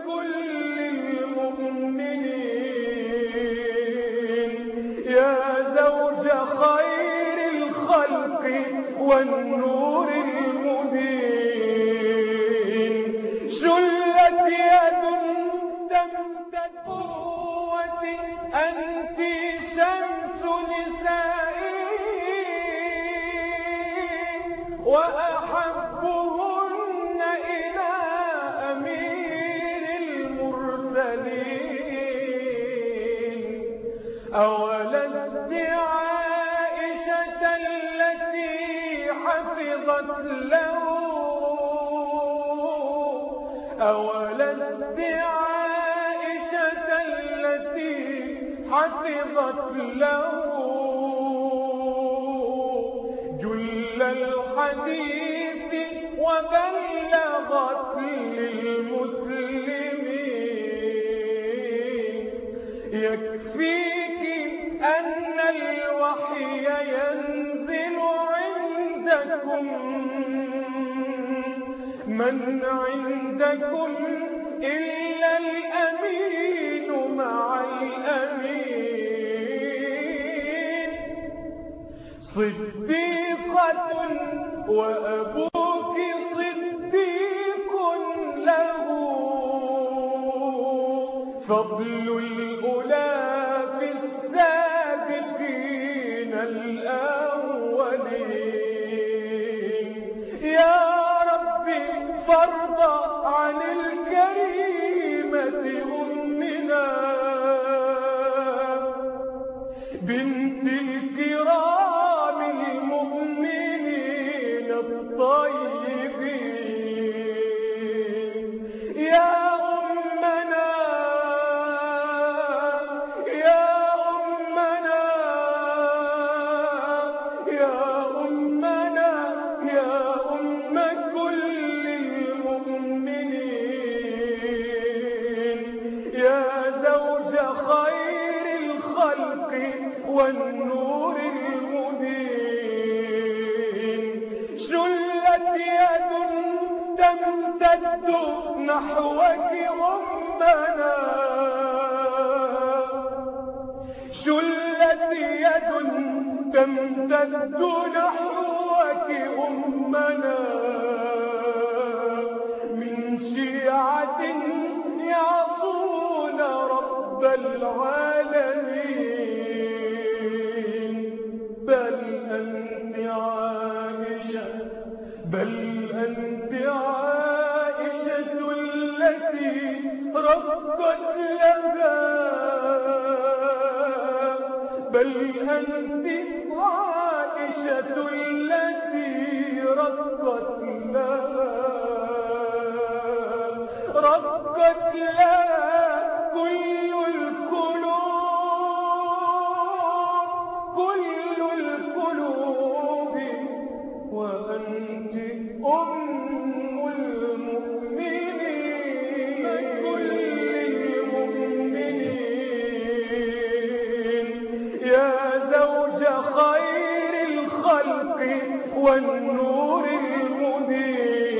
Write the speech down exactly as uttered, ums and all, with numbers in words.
كل المؤمنين يا زوج خير الخلق والنور المبين. شلت يد تمتد قوتي أنت شمس نسائي وأحبهن إلى أمير المرسلين. أولست عائشة التي حفظت له أولست عائشة التي حفظت له جل الحديث وبلغت للمسلمين. يكفيك أن الوحي ينزل عندكم من عندكم إلا الأمين مع الأمين. صديقة وأبوك صديق له فضل الأولى في السابقين الأولين. يا ربي فرض عن الكريمة أمنا بنت الكرام المؤمنين الطيبين. يا أمنا يا أمنا يا أمنا يا أم كل المؤمنين يا زوج خير الخلق والنور المبين. شلت يد تمتد نحوك أمنا شلت يد تمتد نحوك أمنا من شيعة يعصون رب العالمين. بل أنت عائشة بل أنت عائشة التي رقت لها بل أنت عائشة التي رقت لها رقت لها كل القلوب كل القلوب وأنت أم المؤمنين كل المؤمنين يا زوج خير الخلق والنور المبين.